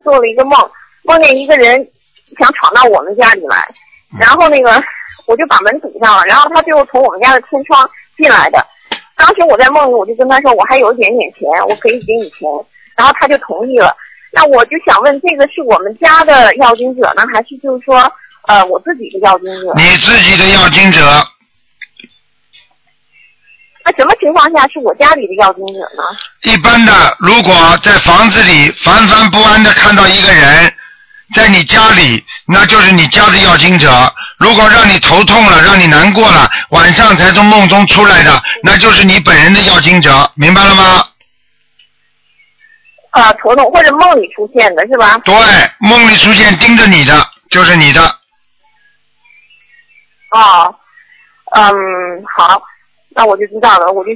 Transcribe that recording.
做了一个梦，梦见一个人想闯到我们家里来，然后我就把门堵上了，然后他就从我们家的天窗进来的。当时我在梦里，我就跟他说我还有一点点钱，我可以给你钱，然后他就同意了。那我就想问，这个是我们家的要经者呢，还是就是说我自己的要经者？ 你自己的要经者。 那什么情况下是我家里的要经者呢？ 一般的，如果在房子里烦烦不安的看到一个人在你家里，那就是你家的要经者。如果让你头痛了，让你难过了，晚上才从梦中出来的，那就是你本人的要经者，明白了吗？ 头痛或者梦里出现的是吧？ 对，梦里出现盯着你的就是你的。 好，那我就知道了，我就